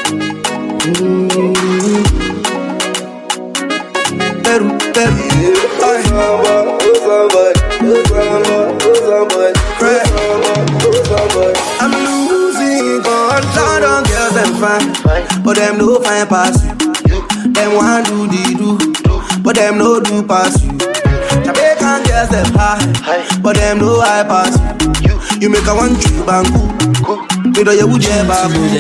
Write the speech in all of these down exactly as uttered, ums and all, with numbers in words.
Mm-hmm. Peru, Peru. I'm losing control on girls them fine, but them no fine pass you. Them want do the do, but them no do pass you. Jamaican girls them high, but them no high pass you. You make a one tree bamboo, you know you would never move.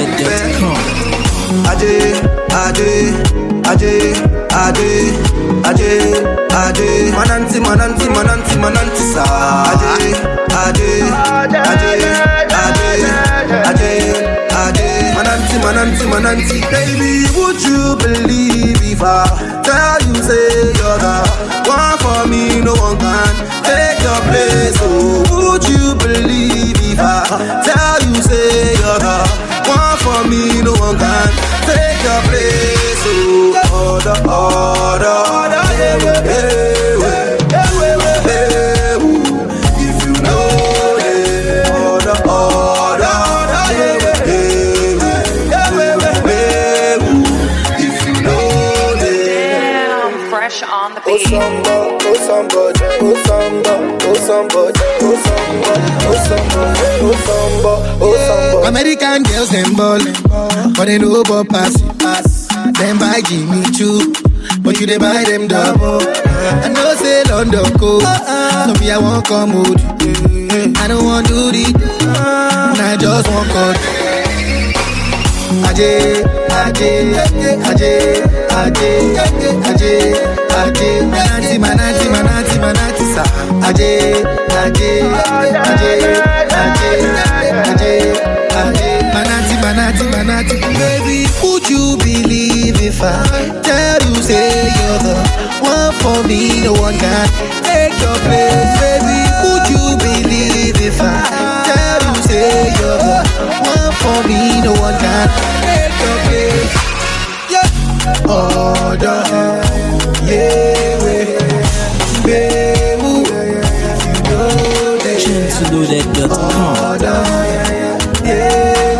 Aje, Aje, Aje, Aje, Aje, Aje, Mananti, Mananti, Mananti, Mananti, sa. Aje, Aje, Aje, Aje, Aje, Aje, Mananti, Mananti, Mananti. Baby, would you believe if I tell you say you're the one for me, no one can take your place? Oh, would you believe if I tell you say you're the one for me, no one can take your place? Oh, order, order, order, hey, hey, hey, hey, hey, if you know it, order, order, order, hey, hey, hey, hey, if you know it. Damn, fresh on the beat. Oh, somebody, oh, somebody, oh, somebody, oh, somebody, oh, somebody, oh, somebody, oh, somebody. American girls, them ballin', but they know about passing. Them buy Jimmy Choo, but you they buy them double. I know say London cold, so me I won't come with you. I don't want to do the, I just want cut. Aje, Aje, Aje, Aje, Aje, Aje, Mananti, Mananti, Mananti, Mananti, sa. Aje, Aje, Aje, Aje, Aje, Aje, Mananti, Mananti, Mananti. Baby, would you believe if I tell you say you're the one for me, no one can take your place? Baby, would you believe if I tell you say you're the one for me, no one can take your place? Yeah. Order, yeah, baby, you know that. Tune to loaded dot com. Order, yeah.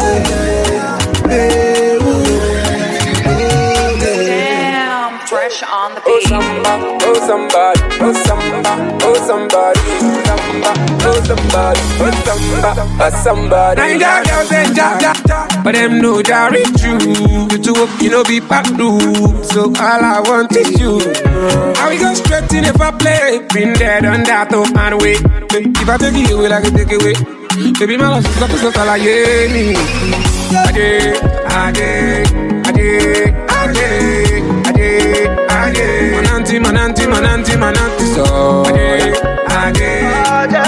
On the beat. Oh somebody, oh somebody, oh somebody, oh somebody, oh somebody, oh somebody, oh somebody. Nine girls and ja ja ja, but them know Jerry true. You two up, you know be back through. So all I want is you. How we go straight in if I play? Been there, done that, don't find a way. If I take it away, I can take it away. Baby, my love is not so all I need. Ade, ade, ade, ade. Mananti, mananti, mananti, mananti, so Ade, Ade, Ade,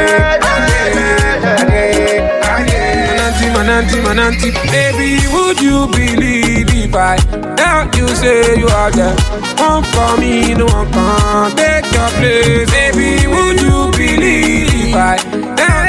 Ade, Ade, Mananti, mananti, mananti. Baby, would you believe if I tell you say you are the one for me, no one can take your place? Baby, would you believe if I tell